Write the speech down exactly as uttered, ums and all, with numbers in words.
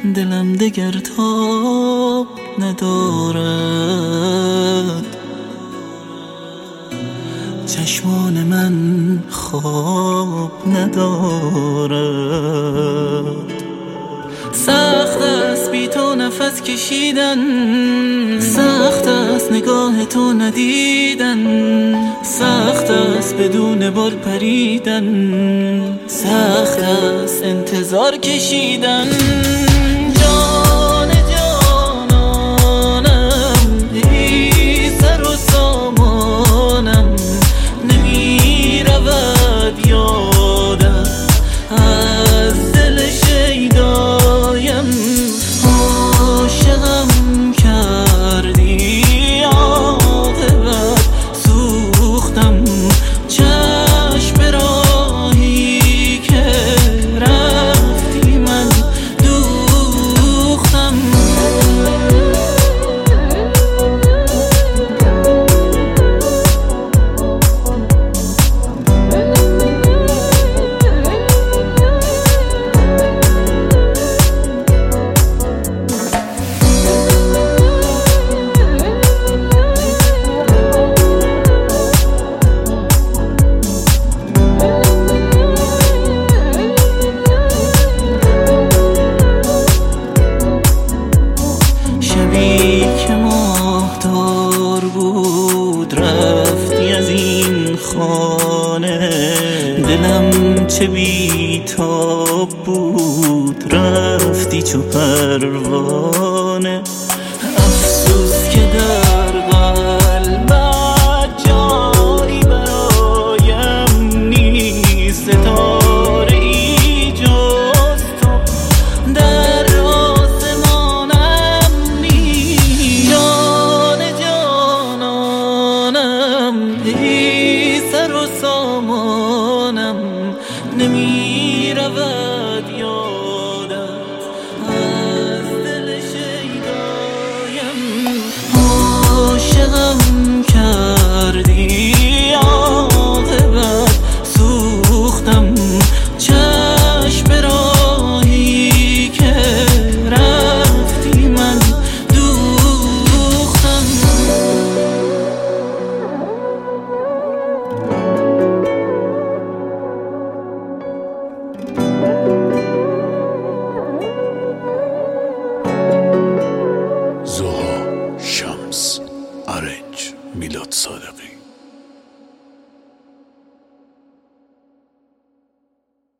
دلم دگر تاب ندارد، چشمان من خواب ندارد. سخت است بی تو نفس کشیدن، سخت است نگاه تو ندیدن، سخت است بدون بال پریدن، سخت است انتظار کشیدن. جان جانانم ای سر و سامانم، نمی رود یادم از دل شیدایم. عاشقم کردی عاقبت سوختم، چشم راهی که رفتی من دوختم. که ماهتار بود رفتی از این خانه، دلم چه بیتاب بود رفتی چو پروانه. افسوس که در قلبت جایی برایم نیست، ستاره ای جز تو در ای سر و سامانم، نمی رود یادت از دل شیدایم. عاشقم کردی عاقبت سوختم، چشم راهی که رفتی من دوختم. زها شمس، ارنج میلاد صادق.